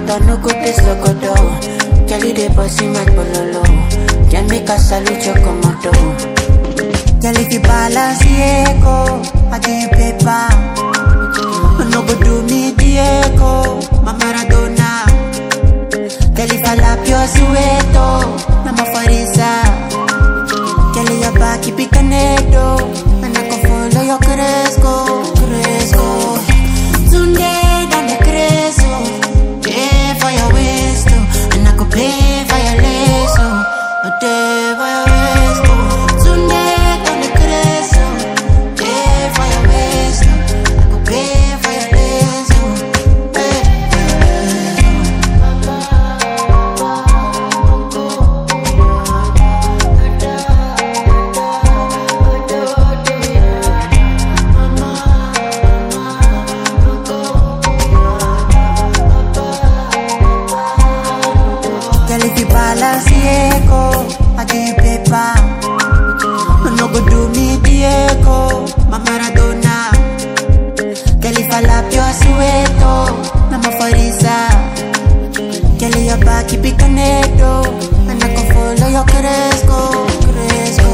water, no go taste logodo. Girl, you dey bossy my bololo. Can make a salute your commando. Girl, if you balance Diego, I give you paper. No go do me Diego, my Maradona. Girl, if I lap your sueto, I'm a farisa. Girl, your back, keep it connected. And I can follow your Cresco, Cresco. Tunde, down the Cresco. Pay for your waist, and I could pay for your lace, a day for your waist. Tunde, down the Cresco. Pay for your waist, I could pay for your lace, Girl, if you balance Diego, I give you paper. No go do me Diego, my Maradona. Girl, if I lap your sueto, I'm a farisa. Girl, your back, keep it connected. And I can follow your Cresco, Cresco.